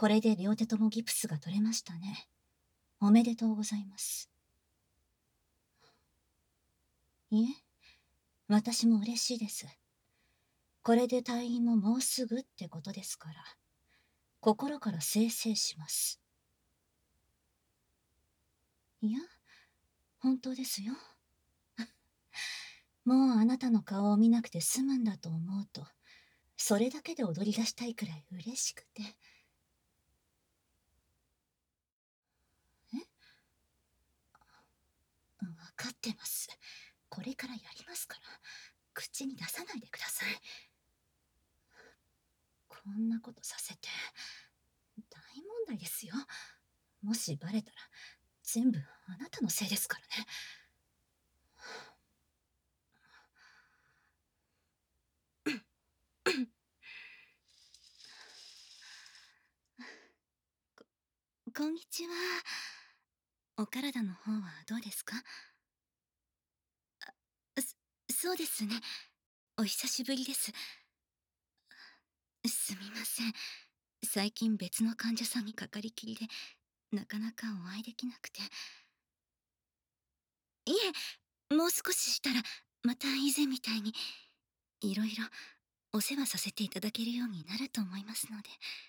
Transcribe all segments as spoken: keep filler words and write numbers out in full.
これで両手ともギプスが取れましたね。おめでとうございます。いえ、私も嬉しいです。これで退院ももうすぐってことですから、心から清々します。いや、本当ですよ。もうあなたの顔を見なくて済むんだと思うと、それだけで踊り出したいくらい嬉しくて。え、わかってます。これからやりますから、口に出さないでください。こんなことさせて、大問題ですよ。もしバレたら、全部あなたのせいですからね。こんにちは。お体の方はどうですか？そ、そうですね。お久しぶりです。すみません。最近別の患者さんにかかりきりで、なかなかお会いできなくて。いえ、もう少ししたら、また以前みたいに、いろいろお世話させていただけるようになると思いますので。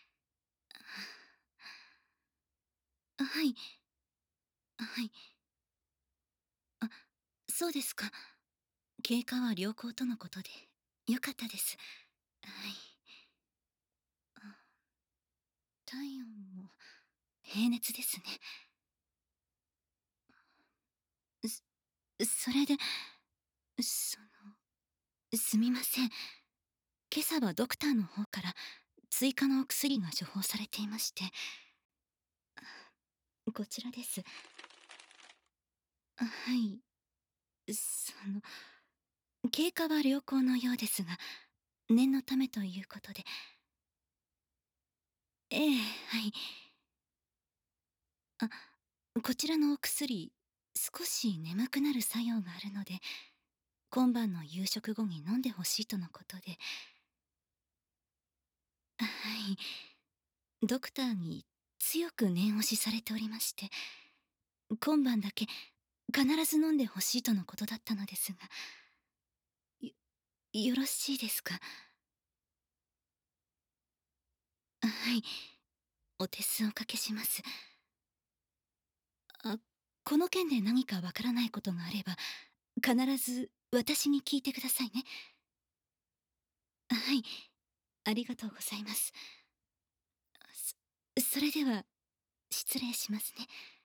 はい。はい。あ、そうですか。経過は良好とのことで、よかったです。はい。あ、体温も平熱ですね。す、それで、その、すみません。今朝はドクターの方から追加のお薬が処方されていまして。こちらです。はい。その、経過は良好のようですが、念のためということで。ええ、はい。あ、こちらのお薬、少し眠くなる作用があるので、今晩の夕食後に飲んでほしいとのことで。はい。ドクターに強く念押しされておりまして、今晩だけ必ず飲んでほしいとのことだったのですが、よ、よろしいですか？はい。お手数おかけします。あ、この件で何かわからないことがあれば、必ず私に聞いてくださいね。はい。ありがとうございます。そ、それでは、失礼しますね。